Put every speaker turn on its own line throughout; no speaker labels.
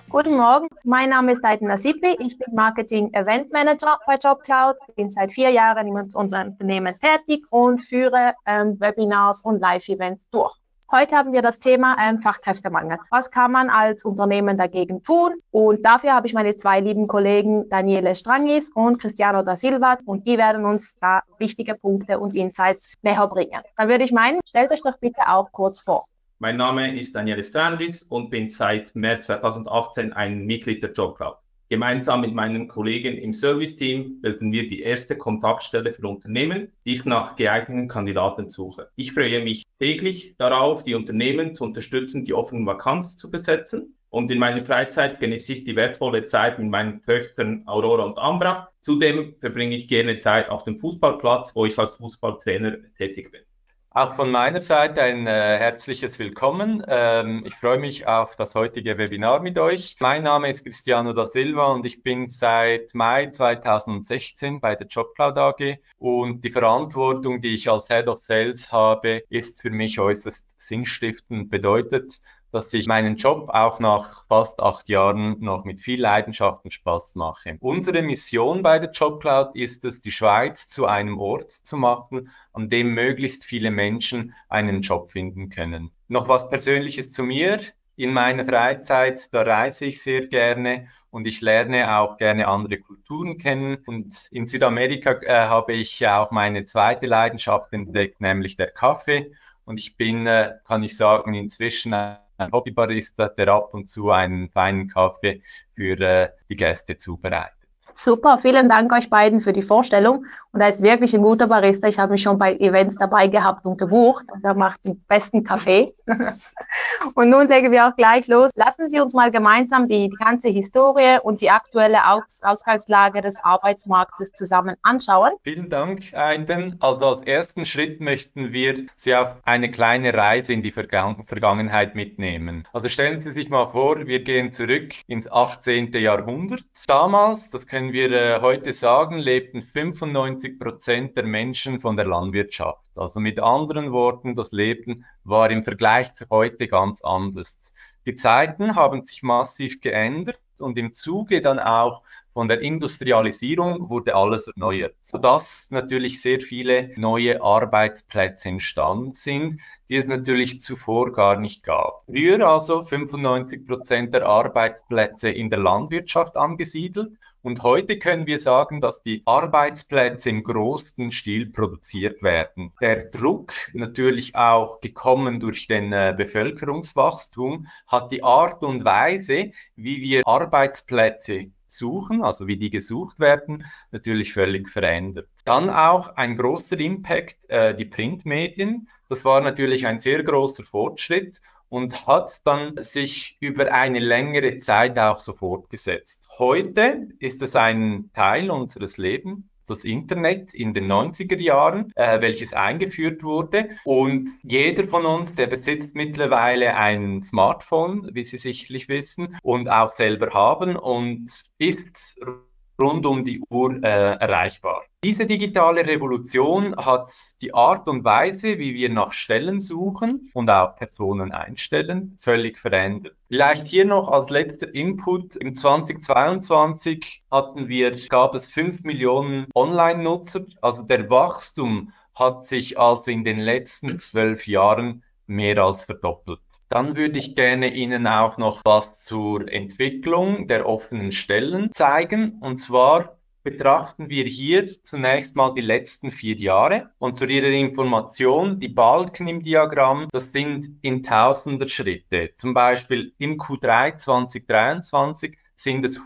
Guten Morgen, mein Name ist Aiden Nasipi. Ich bin Marketing Event Manager bei JobCloud, bin seit 4 Jahren in unserem Unternehmen tätig und führe Webinars und Live-Events durch. Heute haben wir das Thema Fachkräftemangel. Was kann man als Unternehmen dagegen tun? Und dafür habe ich meine zwei lieben Kollegen Daniele Strangis und Cristiano da Silva und die werden uns da wichtige Punkte und Insights näher bringen. Dann würde ich meinen, stellt euch doch bitte auch kurz vor.
Mein Name ist Daniele Strangis und bin seit März 2018 ein Mitglied der JobCloud. Gemeinsam mit meinen Kollegen im Serviceteam bilden wir die erste Kontaktstelle für Unternehmen, die ich nach geeigneten Kandidaten suche. Ich freue mich täglich darauf, die Unternehmen zu unterstützen, die offenen Vakanzen zu besetzen. Und in meiner Freizeit genieße ich die wertvolle Zeit mit meinen Töchtern Aurora und Ambra. Zudem verbringe ich gerne Zeit auf dem Fußballplatz, wo ich als Fußballtrainer tätig bin.
Auch von meiner Seite ein herzliches Willkommen. Ich freue mich auf das heutige Webinar mit euch. Mein Name ist Cristiano da Silva und ich bin seit Mai 2016 bei der JobCloud AG und die Verantwortung, die ich als Head of Sales habe, ist für mich äußerst sinnstiftend, bedeutet, dass ich meinen Job auch nach fast 8 Jahren noch mit viel Leidenschaft und Spaß mache. Unsere Mission bei der JobCloud ist es, die Schweiz zu einem Ort zu machen, an dem möglichst viele Menschen einen Job finden können. Noch was Persönliches zu mir. In meiner Freizeit, da reise ich sehr gerne und ich lerne auch gerne andere Kulturen kennen. Und in Südamerika habe ich auch meine zweite Leidenschaft entdeckt, nämlich der Kaffee. Und ich bin, kann ich sagen, inzwischen ein Hobbybarista, der ab und zu einen feinen Kaffee für die Gäste zubereitet.
Super, vielen Dank euch beiden für die Vorstellung. Und er ist wirklich ein guter Barista. Ich habe mich schon bei Events dabei gehabt und gebucht. Er macht den besten Kaffee. Und nun legen wir auch gleich los. Lassen Sie uns mal gemeinsam die ganze Historie und die aktuelle Ausgangslage des Arbeitsmarktes zusammen anschauen.
Vielen Dank, Aiden. Also als ersten Schritt möchten wir Sie auf eine kleine Reise in die Vergangenheit mitnehmen. Also stellen Sie sich mal vor, wir gehen zurück ins 18. Jahrhundert. Damals, das können wir heute sagen, lebten 95% der Menschen von der Landwirtschaft. Also mit anderen Worten, das Leben war im Vergleich zu heute ganz anders. Die Zeiten haben sich massiv geändert und im Zuge dann auch von der Industrialisierung wurde alles erneuert, sodass natürlich sehr viele neue Arbeitsplätze entstanden sind, die es natürlich zuvor gar nicht gab. Früher also 95% der Arbeitsplätze in der Landwirtschaft angesiedelt und heute können wir sagen, dass die Arbeitsplätze im großen Stil produziert werden. Der Druck, natürlich auch gekommen durch den Bevölkerungswachstum, hat die Art und Weise, wie wir Arbeitsplätze suchen, also wie die gesucht werden, natürlich völlig verändert. Dann auch ein großer Impact, die Printmedien. Das war natürlich ein sehr großer Fortschritt und hat dann sich über eine längere Zeit auch so fortgesetzt. Heute ist es ein Teil unseres Lebens, das Internet in den 90er Jahren, welches eingeführt wurde. Und jeder von uns, der besitzt mittlerweile ein Smartphone, wie Sie sicherlich wissen, und auch selber haben und ist rund um die Uhr erreichbar. Diese digitale Revolution hat die Art und Weise, wie wir nach Stellen suchen und auch Personen einstellen, völlig verändert. Vielleicht hier noch als letzter Input. Im 2022 gab es 5 Millionen Online-Nutzer. Also der Wachstum hat sich also in den letzten 12 Jahren mehr als verdoppelt. Dann würde ich gerne Ihnen auch noch was zur Entwicklung der offenen Stellen zeigen. Und zwar betrachten wir hier zunächst mal die letzten 4 Jahre. Und zu Ihrer Information, die Balken im Diagramm, das sind in Tausender Schritte. Zum Beispiel im Q3 2023 sind es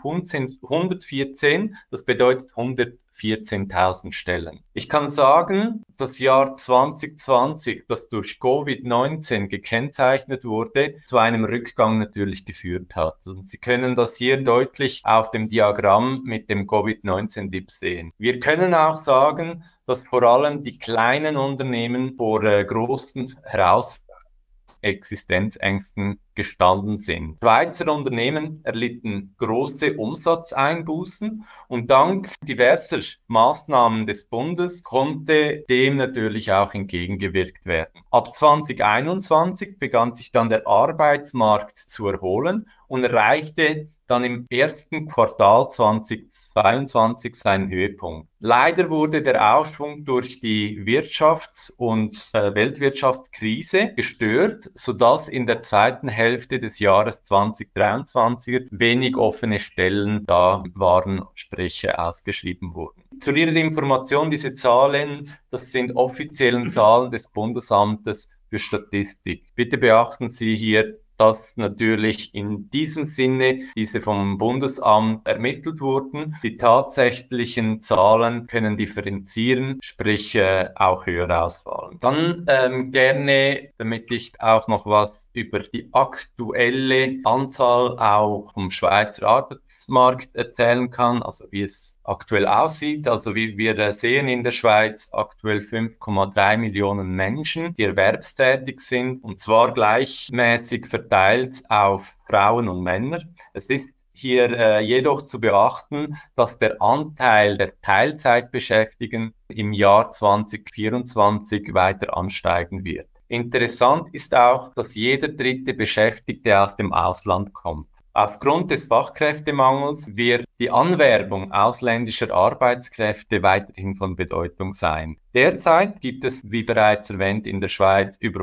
114, das bedeutet 114.000 Stellen. Ich kann sagen, das Jahr 2020, das durch Covid-19 gekennzeichnet wurde, zu einem Rückgang natürlich geführt hat. Und Sie können das hier deutlich auf dem Diagramm mit dem Covid-19-Dip sehen. Wir können auch sagen, dass vor allem die kleinen Unternehmen vor großen Herausforderungen, Existenzängsten gestanden sind. Schweizer Unternehmen erlitten große Umsatzeinbußen und dank diverser Maßnahmen des Bundes konnte dem natürlich auch entgegengewirkt werden. Ab 2021 begann sich dann der Arbeitsmarkt zu erholen und erreichte dann im ersten Quartal 2022 seinen Höhepunkt. Leider wurde der Aufschwung durch die Wirtschafts- und Weltwirtschaftskrise gestört, sodass in der zweiten Hälfte des Jahres 2023 wenig offene Stellen da waren, sprich ausgeschrieben wurden. Zu Ihrer Information, diese Zahlen, das sind offiziellen Zahlen des Bundesamtes für Statistik. Bitte beachten Sie hier, dass natürlich in diesem Sinne diese vom Bundesamt ermittelt wurden. Die tatsächlichen Zahlen können differenzieren, sprich auch höher ausfallen. Dann gerne, damit ich auch noch was über die aktuelle Anzahl auch vom Schweizer Arbeitsmarkt erzählen kann, also wie es aktuell aussieht. Also wie wir sehen in der Schweiz aktuell 5,3 Millionen Menschen, die erwerbstätig sind, und zwar gleichmäßig verteilt auf Frauen und Männer. Es ist hier jedoch zu beachten, dass der Anteil der Teilzeitbeschäftigten im Jahr 2024 weiter ansteigen wird. Interessant ist auch, dass jeder dritte Beschäftigte aus dem Ausland kommt. Aufgrund des Fachkräftemangels wird die Anwerbung ausländischer Arbeitskräfte weiterhin von Bedeutung sein. Derzeit gibt es, wie bereits erwähnt, in der Schweiz über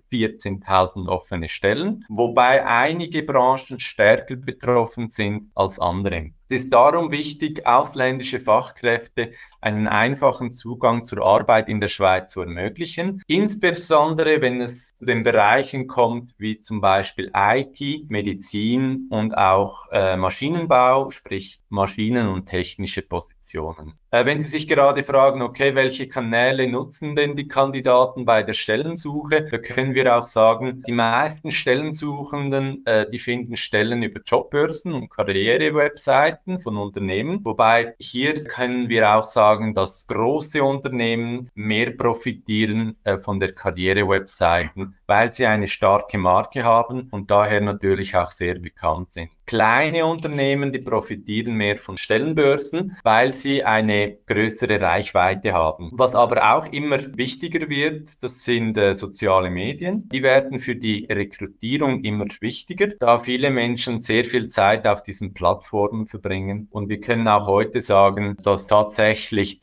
114.000 offene Stellen, wobei einige Branchen stärker betroffen sind als andere. Es ist darum wichtig, ausländische Fachkräfte einen einfachen Zugang zur Arbeit in der Schweiz zu ermöglichen, insbesondere wenn es zu den Bereichen kommt, wie zum Beispiel IT, Medizin und auch Maschinenbau, sprich Maschinen- und technische Positionen. Wenn Sie sich gerade fragen, okay, welche Kanäle nutzen denn die Kandidaten bei der Stellensuche, da können wir auch sagen, die meisten Stellensuchenden, die finden Stellen über Jobbörsen und Karrierewebseiten von Unternehmen, wobei hier können wir auch sagen, dass große Unternehmen mehr profitieren von der Karrierewebseiten, weil sie eine starke Marke haben und daher natürlich auch sehr bekannt sind. Kleine Unternehmen, die profitieren mehr von Stellenbörsen, weil sie eine größere Reichweite haben. Was aber auch immer wichtiger wird, das sind soziale Medien. Die werden für die Rekrutierung immer wichtiger, da viele Menschen sehr viel Zeit auf diesen Plattformen verbringen. Und wir können auch heute sagen, dass tatsächlich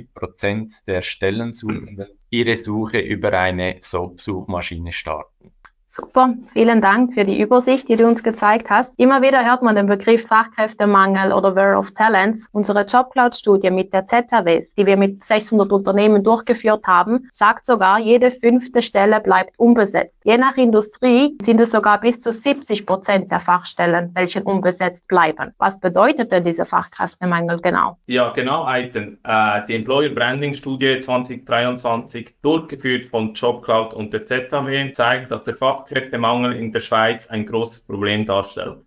30% der Stellensuchenden ihre Suche über eine Suchmaschine starten.
Super, vielen Dank für die Übersicht, die du uns gezeigt hast. Immer wieder hört man den Begriff Fachkräftemangel oder War of Talents. Unsere JobCloud-Studie mit der ZHWs, die wir mit 600 Unternehmen durchgeführt haben, sagt sogar, jede 5. Stelle bleibt unbesetzt. Je nach Industrie sind es sogar bis zu 70% der Fachstellen, welche unbesetzt bleiben. Was bedeutet denn dieser Fachkräftemangel genau?
Ja, genau, Aiten. Die Employer Branding Studie 2023, durchgeführt von JobCloud und der ZHW, zeigt, dass der Fachkräftemangel in der Schweiz ein großes Problem darstellt.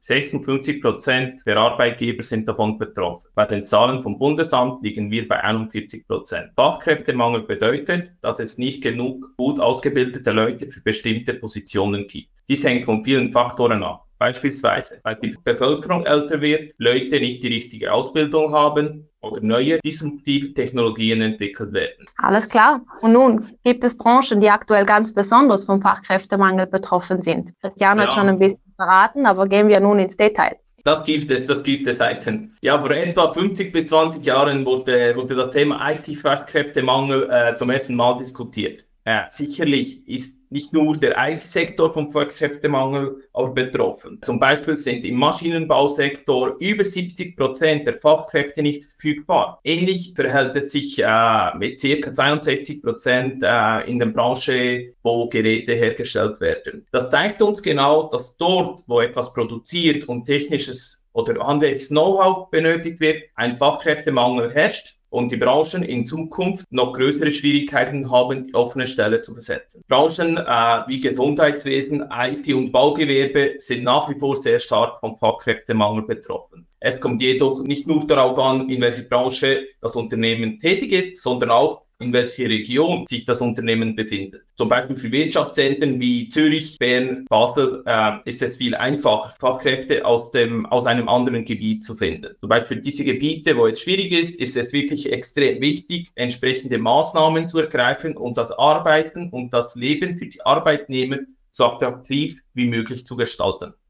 56% der Arbeitgeber sind davon betroffen. Bei den Zahlen vom Bundesamt liegen wir bei 41%. Fachkräftemangel bedeutet, dass es nicht genug gut ausgebildete Leute für bestimmte Positionen gibt. Dies hängt von vielen Faktoren ab. Beispielsweise, weil die Bevölkerung älter wird, Leute nicht die richtige Ausbildung haben oder neue disruptive Technologien entwickelt werden.
Alles klar. Und nun gibt es Branchen, die aktuell ganz besonders vom Fachkräftemangel betroffen sind. Christian hat schon ein bisschen verraten, aber gehen wir nun ins Detail.
Das gibt es, Aiten. Ja, vor etwa 50 bis 20 Jahren wurde das Thema IT-Fachkräftemangel zum ersten Mal diskutiert. Sicherlich ist nicht nur der IT-Sektor vom Fachkräftemangel auch betroffen. Zum Beispiel sind im Maschinenbausektor über 70% der Fachkräfte nicht verfügbar. Ähnlich verhält es sich mit ca. 62% in der Branche, wo Geräte hergestellt werden. Das zeigt uns genau, dass dort, wo etwas produziert und technisches oder handwerkliches Know-how benötigt wird, ein Fachkräftemangel herrscht und die Branchen in Zukunft noch größere Schwierigkeiten haben, die offene Stelle zu besetzen. Branchen wie Gesundheitswesen, IT und Baugewerbe sind nach wie vor sehr stark vom Fachkräftemangel betroffen. Es kommt jedoch nicht nur darauf an, in welcher Branche das Unternehmen tätig ist, sondern auch, in welcher Region sich das Unternehmen befindet. Zum Beispiel für Wirtschaftszentren wie Zürich, Bern, Basel ist es viel einfacher, Fachkräfte aus einem anderen Gebiet zu finden. Zum Beispiel für diese Gebiete, wo es schwierig ist es wirklich extrem wichtig, entsprechende Maßnahmen zu ergreifen und das Arbeiten und das Leben für die Arbeitnehmer so attraktiv wie möglich zu gestalten.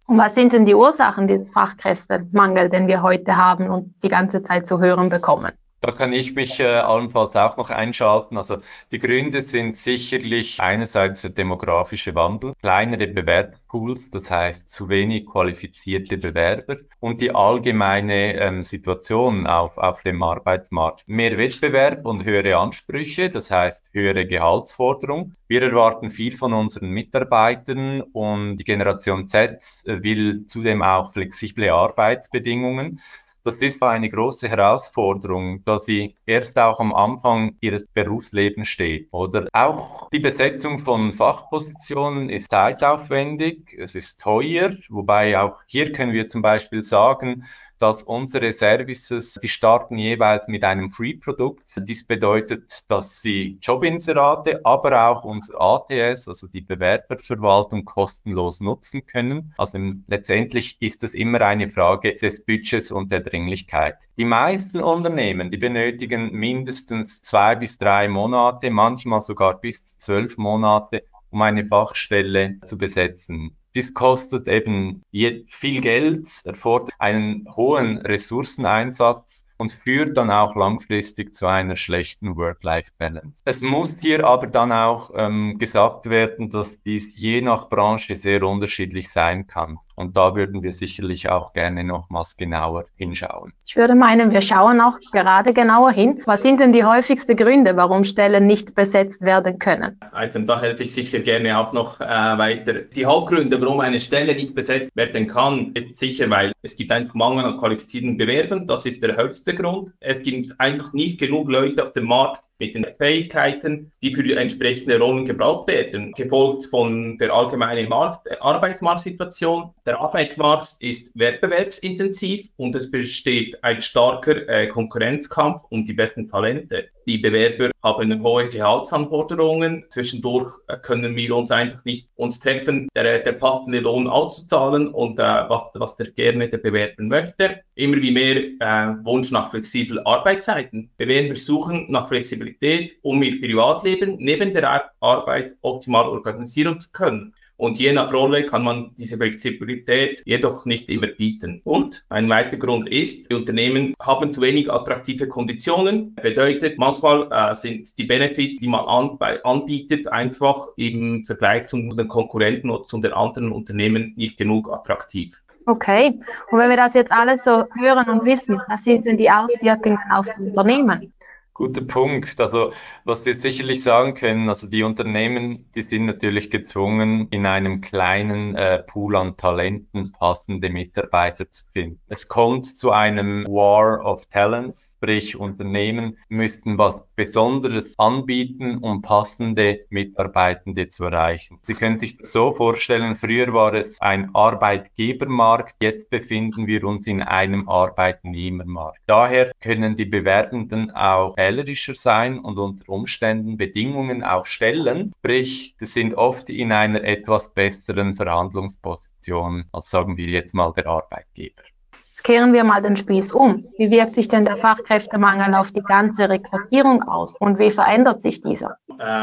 Und was sind denn die Ursachen dieses Fachkräftemangels, den wir heute haben und die ganze Zeit zu hören bekommen?
Da kann ich mich allenfalls auch noch einschalten. Also die Gründe sind sicherlich einerseits der demografische Wandel, kleinere Bewerberpools, das heißt zu wenig qualifizierte Bewerber und die allgemeine Situation auf dem Arbeitsmarkt. Mehr Wettbewerb und höhere Ansprüche, das heißt höhere Gehaltsforderung. Wir erwarten viel von unseren Mitarbeitern und die Generation Z will zudem auch flexible Arbeitsbedingungen. Das ist eine große Herausforderung, da sie erst auch am Anfang ihres Berufslebens steht, oder? Auch die Besetzung von Fachpositionen ist zeitaufwendig, es ist teuer, wobei auch hier können wir zum Beispiel sagen, dass unsere Services, die starten jeweils mit einem Free-Produkt. Dies bedeutet, dass Sie Jobinserate, aber auch unser ATS, also die Bewerberverwaltung, kostenlos nutzen können. Also letztendlich ist es immer eine Frage des Budgets und der Dringlichkeit. Die meisten Unternehmen, die benötigen mindestens 2 bis 3 Monate, manchmal sogar bis zu 12 Monate, um eine Fachstelle zu besetzen. Dies kostet eben viel Geld, erfordert einen hohen Ressourceneinsatz und führt dann auch langfristig zu einer schlechten Work-Life-Balance. Es muss hier aber dann auch gesagt werden, dass dies je nach Branche sehr unterschiedlich sein kann. Und da würden wir sicherlich auch gerne nochmals genauer hinschauen.
Ich würde meinen, wir schauen auch gerade genauer hin. Was sind denn die häufigsten Gründe, warum Stellen nicht besetzt werden können?
Also da helfe ich sicher gerne auch noch weiter. Die Hauptgründe, warum eine Stelle nicht besetzt werden kann, ist sicher, weil es gibt einfach Mangel an qualifizierten Bewerbern. Das ist der höchste Grund. Es gibt einfach nicht genug Leute auf dem Markt mit den Fähigkeiten, die für die entsprechenden Rollen gebraucht werden, gefolgt von der allgemeinen Arbeitsmarktsituation. Der Arbeitsmarkt ist wettbewerbsintensiv und es besteht ein starker Konkurrenzkampf um die besten Talente. Die Bewerber haben hohe Gehaltsanforderungen. Zwischendurch können wir uns einfach nicht uns treffen, der passende Lohn auszuzahlen und was der Bewerber möchte. Immer wie mehr Wunsch nach flexiblen Arbeitszeiten. Bewerber suchen nach Flexibilität, um ihr Privatleben neben der Arbeit optimal organisieren zu können. Und je nach Rolle kann man diese Flexibilität jedoch nicht immer bieten. Und ein weiterer Grund ist, die Unternehmen haben zu wenig attraktive Konditionen. Bedeutet, manchmal sind die Benefits, die man anbietet, einfach im Vergleich zu den Konkurrenten oder zu den anderen Unternehmen nicht genug attraktiv.
Okay, und wenn wir das jetzt alles so hören und wissen, was sind denn die Auswirkungen auf das Unternehmen?
Guter Punkt. Also, was wir sicherlich sagen können, also die Unternehmen, die sind natürlich gezwungen, in einem kleinen Pool an Talenten passende Mitarbeiter zu finden. Es kommt zu einem War of Talents, sprich Unternehmen müssten was Besonderes anbieten, um passende Mitarbeitende zu erreichen. Sie können sich das so vorstellen, früher war es ein Arbeitgebermarkt, jetzt befinden wir uns in einem Arbeitnehmermarkt. Daher können die Bewerbenden auch wählerischer sein und unter Umständen Bedingungen auch stellen. Sprich, sie sind oft in einer etwas besseren Verhandlungsposition als, sagen wir jetzt mal, der Arbeitgeber.
Jetzt kehren wir mal den Spieß um. Wie wirkt sich denn der Fachkräftemangel auf die ganze Rekrutierung aus und wie verändert sich dieser?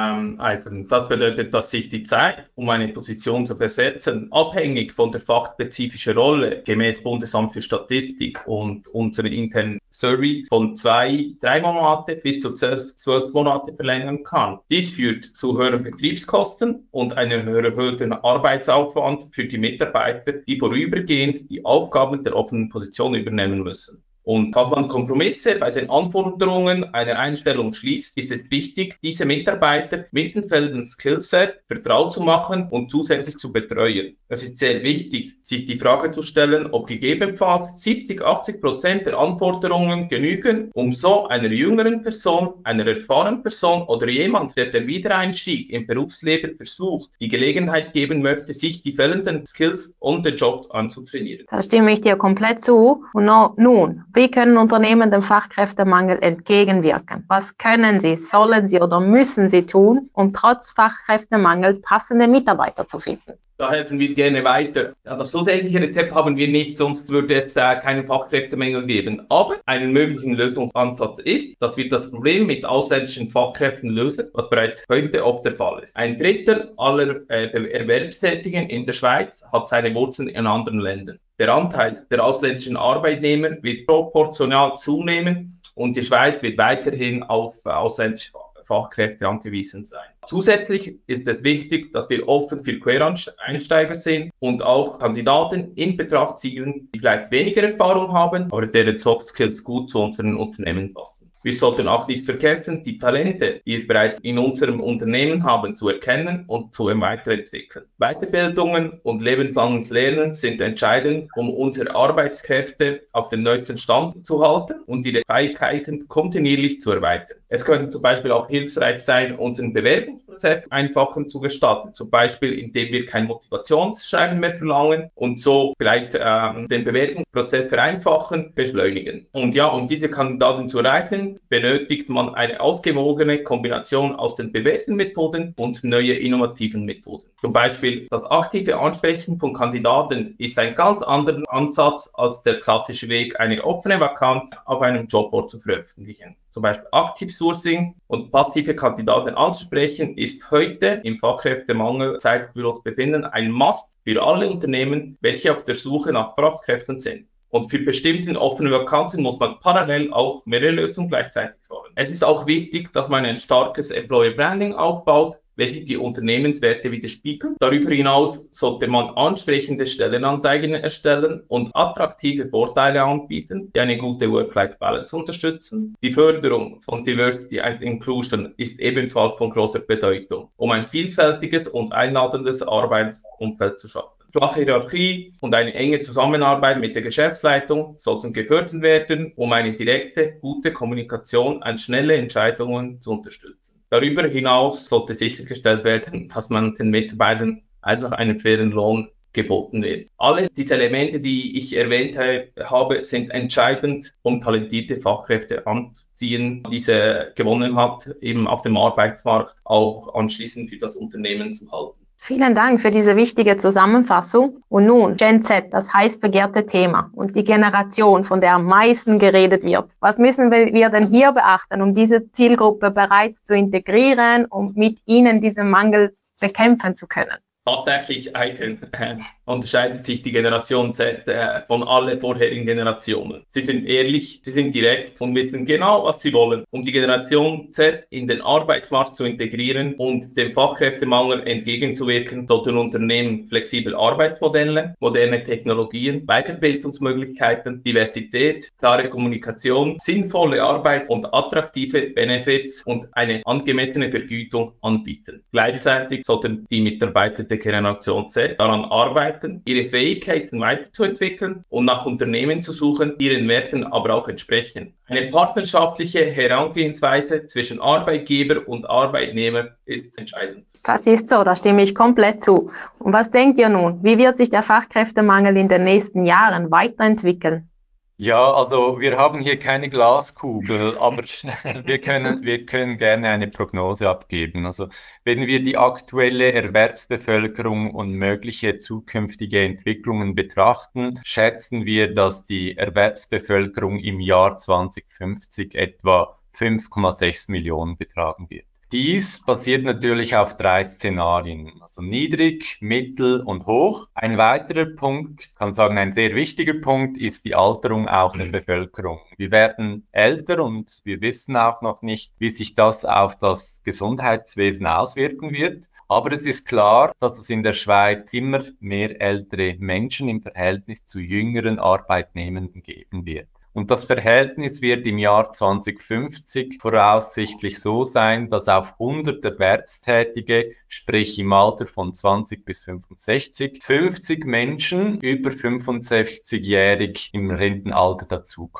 Das bedeutet, dass sich die Zeit, um eine Position zu besetzen, abhängig von der fachspezifischen Rolle, gemäß Bundesamt für Statistik und unseren internen Survey von 2-3 Monate bis zu 12 Monate verlängern kann. Dies führt zu höheren Betriebskosten und einem erhöhten Arbeitsaufwand für die Mitarbeiter, die vorübergehend die Aufgaben der offenen Position übernehmen müssen. Und falls man Kompromisse bei den Anforderungen einer Einstellung schließt, ist es wichtig, diese Mitarbeiter mit den fehlenden Skillset vertraut zu machen und zusätzlich zu betreuen. Es ist sehr wichtig, sich die Frage zu stellen, ob gegebenenfalls 70-80% der Anforderungen genügen, um so einer jüngeren Person, einer erfahrenen Person oder jemand, der den Wiedereinstieg im Berufsleben versucht, die Gelegenheit geben möchte, sich die fehlenden Skills und den Job anzutrainieren.
Da stimme ich dir komplett zu. Und nun, Wie können Unternehmen dem Fachkräftemangel entgegenwirken? Was können sie, sollen sie oder müssen sie tun, um trotz Fachkräftemangel passende Mitarbeiter zu finden?
Da helfen wir gerne weiter. Ja, das schlussendliche Rezept haben wir nicht, sonst würde es keinen Fachkräftemangel geben. Aber einen möglichen Lösungsansatz ist, dass wir das Problem mit ausländischen Fachkräften lösen, was bereits heute oft der Fall ist. Ein Drittel aller Erwerbstätigen in der Schweiz hat seine Wurzeln in anderen Ländern. Der Anteil der ausländischen Arbeitnehmer wird proportional zunehmen und die Schweiz wird weiterhin auf ausländische Fachkräfte angewiesen sein. Zusätzlich ist es wichtig, dass wir offen für Quereinsteiger sind und auch Kandidaten in Betracht ziehen, die vielleicht weniger Erfahrung haben, aber deren Soft Skills gut zu unseren Unternehmen passen. Wir sollten auch nicht vergessen, die Talente, die wir bereits in unserem Unternehmen haben, zu erkennen und zu weiterentwickeln. Weiterbildungen und lebenslanges Lernen sind entscheidend, um unsere Arbeitskräfte auf dem neuesten Stand zu halten und ihre Fähigkeiten kontinuierlich zu erweitern. Es könnte zum Beispiel auch hilfreich sein, unseren Bewerbungsprozess einfacher zu gestalten, zum Beispiel indem wir kein Motivationsschreiben mehr verlangen und so vielleicht den Bewerbungsprozess vereinfachen, beschleunigen. Und ja, um diese Kandidaten zu erreichen, benötigt man eine ausgewogene Kombination aus den bewährten Methoden und neue innovativen Methoden. Zum Beispiel das aktive Ansprechen von Kandidaten ist ein ganz anderer Ansatz als der klassische Weg, eine offene Vakanz auf einem Jobboard zu veröffentlichen. Zum Beispiel Active Sourcing und passive Kandidaten anzusprechen ist heute im Fachkräftemangel-Zeit, wo wir uns befinden, ein Must für alle Unternehmen, welche auf der Suche nach Fachkräften sind. Und für bestimmte offene Vakanzen muss man parallel auch mehrere Lösungen gleichzeitig fahren. Es ist auch wichtig, dass man ein starkes Employer Branding aufbaut, welche die Unternehmenswerte widerspiegelt. Darüber hinaus sollte man ansprechende Stellenanzeigen erstellen und attraktive Vorteile anbieten, die eine gute Work-Life-Balance unterstützen. Die Förderung von Diversity and Inclusion ist ebenfalls von großer Bedeutung, um ein vielfältiges und einladendes Arbeitsumfeld zu schaffen. Flache Hierarchie und eine enge Zusammenarbeit mit der Geschäftsleitung sollten gefördert werden, um eine direkte, gute Kommunikation und schnelle Entscheidungen zu unterstützen. Darüber hinaus sollte sichergestellt werden, dass man den Mitarbeitern einfach einen fairen Lohn geboten wird. Alle diese Elemente, die ich erwähnt habe, sind entscheidend, um talentierte Fachkräfte anzuziehen, diese gewonnen hat, eben auf dem Arbeitsmarkt auch anschließend für das Unternehmen zu halten.
Vielen Dank für diese wichtige Zusammenfassung. Und nun Gen Z, das heiß begehrte Thema und die Generation, von der am meisten geredet wird. Was müssen wir denn hier beachten, um diese Zielgruppe bereits zu integrieren und mit ihnen diesen Mangel bekämpfen zu können?
Tatsächlich unterscheidet sich die Generation Z von allen vorherigen Generationen. Sie sind ehrlich, sie sind direkt und wissen genau, was sie wollen. Um die Generation Z in den Arbeitsmarkt zu integrieren und dem Fachkräftemangel entgegenzuwirken, sollten Unternehmen flexible Arbeitsmodelle, moderne Technologien, Weiterbildungsmöglichkeiten, Diversität, klare Kommunikation, sinnvolle Arbeit und attraktive Benefits und eine angemessene Vergütung anbieten. Gleichzeitig sollten die Mitarbeiter der Generation Z daran arbeiten, ihre Fähigkeiten weiterzuentwickeln und nach Unternehmen zu suchen, die ihren Werten aber auch entsprechen. Eine partnerschaftliche Herangehensweise zwischen Arbeitgeber und Arbeitnehmer ist entscheidend.
Das ist so, da stimme ich komplett zu. Und was denkt ihr nun? Wie wird sich der Fachkräftemangel in den nächsten Jahren weiterentwickeln?
Ja, also wir haben hier keine Glaskugel, aber wir können gerne eine Prognose abgeben. Also wenn wir die aktuelle Erwerbsbevölkerung und mögliche zukünftige Entwicklungen betrachten, schätzen wir, dass die Erwerbsbevölkerung im Jahr 2050 etwa 5,6 Millionen betragen wird. Dies basiert natürlich auf 3 Szenarien, also niedrig, mittel und hoch. Ein weiterer Punkt, kann sagen ein sehr wichtiger Punkt, ist die Alterung auch der Bevölkerung. Wir werden älter und wir wissen auch noch nicht, wie sich das auf das Gesundheitswesen auswirken wird. Aber es ist klar, dass es in der Schweiz immer mehr ältere Menschen im Verhältnis zu jüngeren Arbeitnehmenden geben wird. Und das Verhältnis wird im Jahr 2050 voraussichtlich so sein, dass auf 100 Erwerbstätige, sprich im Alter von 20 bis 65, 50 Menschen über 65-jährig im Rentenalter dazukommen.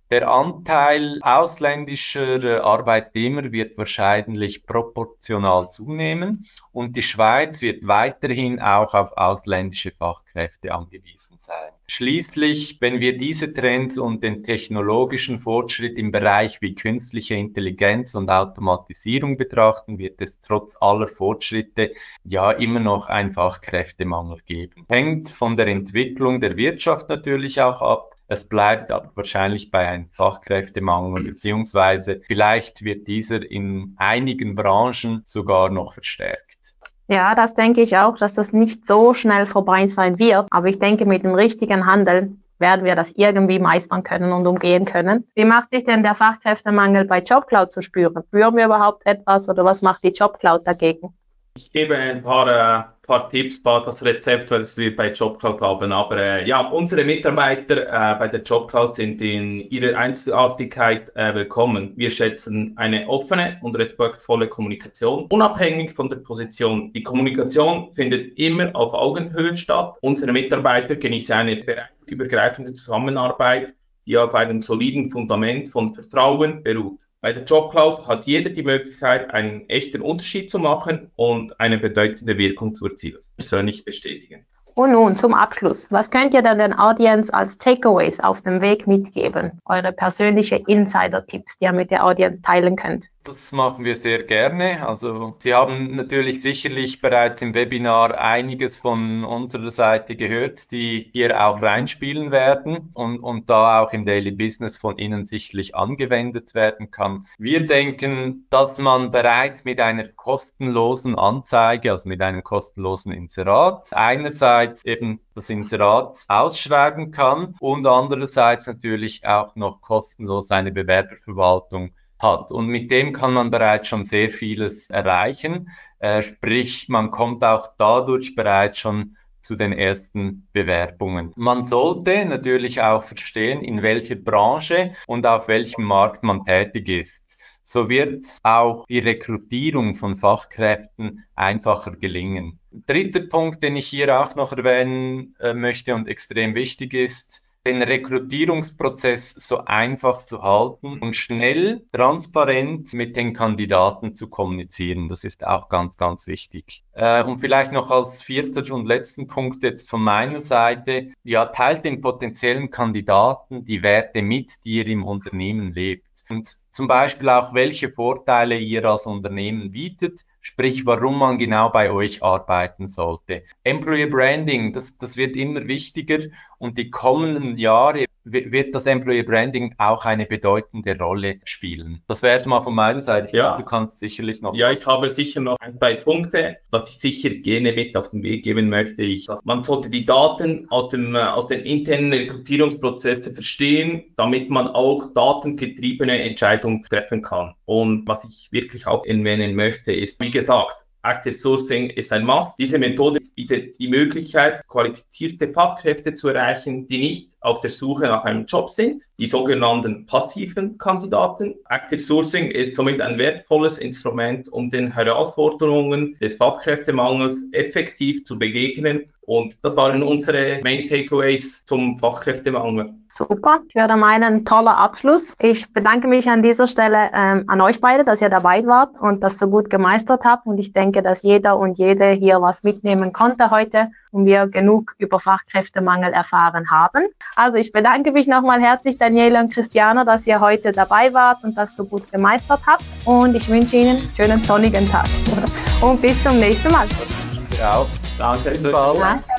Der Anteil ausländischer Arbeitnehmer wird wahrscheinlich proportional zunehmen und die Schweiz wird weiterhin auch auf ausländische Fachkräfte angewiesen sein. Schließlich, wenn wir diese Trends und den technologischen Fortschritt im Bereich wie künstliche Intelligenz und Automatisierung betrachten, wird es trotz aller Fortschritte ja immer noch einen Fachkräftemangel geben. Hängt von der Entwicklung der Wirtschaft natürlich auch ab. Es bleibt aber wahrscheinlich bei einem Fachkräftemangel, beziehungsweise vielleicht wird dieser in einigen Branchen sogar noch verstärkt.
Ja, das denke ich auch, dass das nicht so schnell vorbei sein wird. Aber ich denke, mit dem richtigen Handeln werden wir das irgendwie meistern können und umgehen können. Wie macht sich denn der Fachkräftemangel bei JobCloud zu spüren? Spüren wir überhaupt etwas oder was macht die JobCloud dagegen?
Ich gebe ein paar Tipps, das Rezept, was wir bei JobCloud haben. Aber unsere Mitarbeiter bei der JobCloud sind in ihrer Einzigartigkeit willkommen. Wir schätzen eine offene und respektvolle Kommunikation, unabhängig von der Position. Die Kommunikation findet immer auf Augenhöhe statt. Unsere Mitarbeiter genießen eine bereichsübergreifende Zusammenarbeit, die auf einem soliden Fundament von Vertrauen beruht. Bei der JobCloud hat jeder die Möglichkeit, einen echten Unterschied zu machen und eine bedeutende Wirkung zu erzielen. Persönlich bestätigen.
Und nun zum Abschluss. Was könnt ihr denn den Audience als Takeaways auf dem Weg mitgeben? Eure persönliche Insider-Tipps, die ihr mit der Audience teilen könnt.
Das machen wir sehr gerne. Also Sie haben natürlich sicherlich bereits im Webinar einiges von unserer Seite gehört, die hier auch reinspielen werden und da auch im Daily Business von Ihnen sicherlich angewendet werden kann. Wir denken, dass man bereits mit einer kostenlosen Anzeige, also mit einem kostenlosen Inserat, einerseits eben das Inserat ausschreiben kann und andererseits natürlich auch noch kostenlos eine Bewerberverwaltung hat. Und mit dem kann man bereits schon sehr vieles erreichen. Sprich, man kommt auch dadurch bereits schon zu den ersten Bewerbungen. Man sollte natürlich auch verstehen, in welcher Branche und auf welchem Markt man tätig ist. So wird auch die Rekrutierung von Fachkräften einfacher gelingen. Dritter Punkt, den ich hier auch noch erwähnen möchte und extrem wichtig ist, den Rekrutierungsprozess so einfach zu halten und schnell, transparent mit den Kandidaten zu kommunizieren. Das ist auch ganz, ganz wichtig. Und vielleicht noch als vierter und letzten Punkt jetzt von meiner Seite, ja, teilt den potenziellen Kandidaten die Werte mit, die ihr im Unternehmen lebt. Und zum Beispiel auch, welche Vorteile ihr als Unternehmen bietet, sprich, warum man genau bei euch arbeiten sollte. Employer Branding, das wird immer wichtiger und die kommenden Jahre wird das Employer Branding auch eine bedeutende Rolle spielen. Das wäre es mal von meiner Seite.
Ja.
Du kannst sicherlich noch...
Ja, ich habe sicher noch ein, zwei Punkte, was ich sicher gerne mit auf den Weg geben möchte. Man sollte die Daten aus den internen Rekrutierungsprozessen verstehen, damit man auch datengetriebene Entscheidungen treffen kann. Und was ich wirklich auch erwähnen möchte, ist, wie gesagt, Active Sourcing ist ein Must. Diese Methode bietet die Möglichkeit, qualifizierte Fachkräfte zu erreichen, die nicht auf der Suche nach einem Job sind, die sogenannten passiven Kandidaten. Active Sourcing ist somit ein wertvolles Instrument, um den Herausforderungen des Fachkräftemangels effektiv zu begegnen. Und das waren unsere Main Takeaways zum Fachkräftemangel.
Super, ich würde meinen, toller Abschluss. Ich bedanke mich an dieser Stelle an euch beide, dass ihr dabei wart und das so gut gemeistert habt. Und ich denke, dass jeder und jede hier was mitnehmen konnte heute und wir genug über Fachkräftemangel erfahren haben. Also ich bedanke mich nochmal herzlich, Daniela und Christiana, dass ihr heute dabei wart und das so gut gemeistert habt. Und ich wünsche Ihnen einen schönen sonnigen Tag. Und bis zum nächsten Mal.
Ja,
Danke.
Danke.